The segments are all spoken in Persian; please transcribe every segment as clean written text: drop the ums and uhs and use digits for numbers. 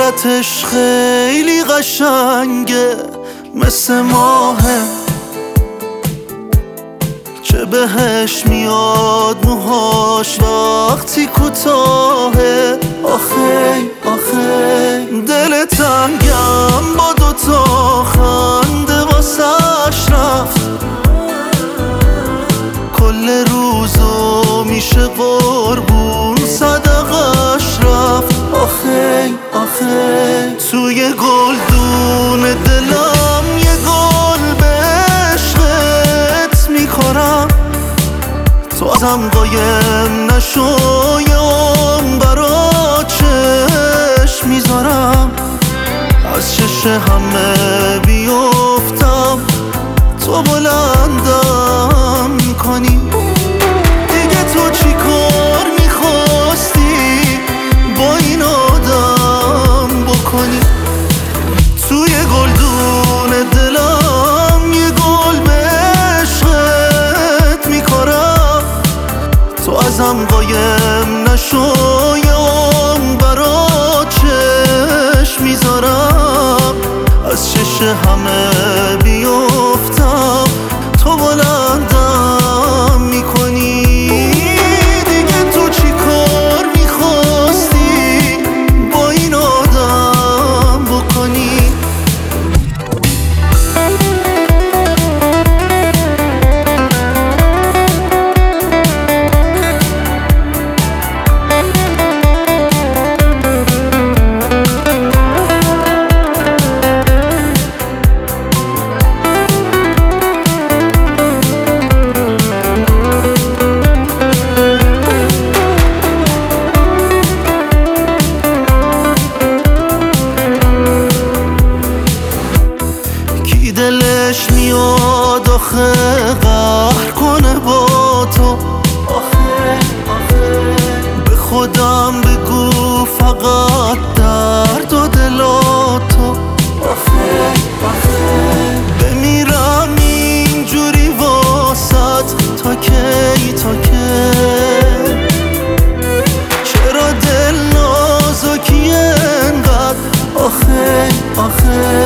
صورتش خیلی قشنگه مثل ماهه، چه بهش میاد موهاش وقتی کوتاهه. آخی آخی دل تنگم با دوتا خنده واسش رفت، کل روزو میشه قربون صدقش رفت. آخی آخی توی گلدون دلم یه گل به عشقت میکنم، تو ازم قایم نشو یام برا چشم میذارم، از چش همه بیفتم تو بلندم میکنی. دیگه تو چی کار میخواستی با این آدم بکنی؟ توی گلدون دلم یه گل به عشقت میکارم، تو ازم قایم نشو یام برا چشم میذارم، از چش همه بیفتم تو بلندم میکنی. دیگه تو چی کار میخواستی با این آدم بکنی؟ دلش میاد آخه قهر کنه با تو. آخه آخه به خودم بگو فقط درد و دلاتو. آخه آخه بمیرم اینجوری واسط تا کی تا کی؟ چرا دل نازکی انقدر؟ آخه آخه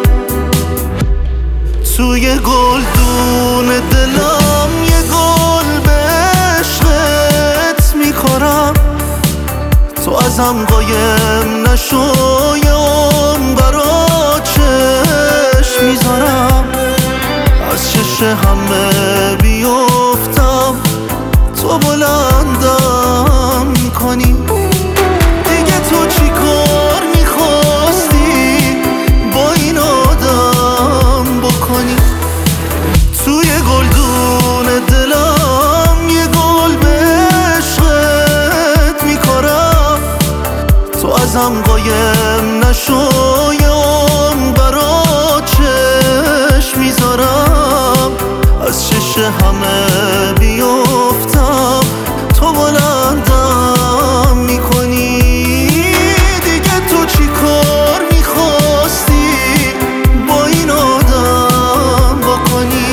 توی گلدون دلم یه گل به عشقت میکارم، تو ازم قایم نشو یام برا چشم میذارم، از چش همه بیفتم تو بلندم میکنی. دیگه تو چی کار میخواستی با این آدم بکنی؟ توی گلدون دلم یه گل به عشقت میکارم، تو ازم قایم نشو یام برا چشم میذارم، از چش همه بیفتم تو بلندم میکنی. دیگه تو چی کار میخواستی با این آدم بکنی؟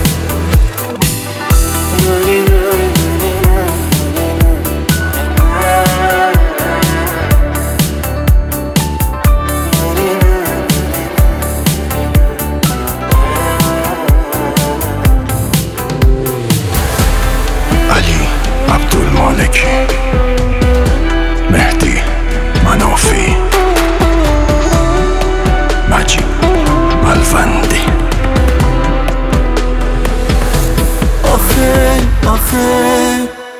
علی عبدالمالکی، مهدی منافی، مجید ملوندی. آخه آخه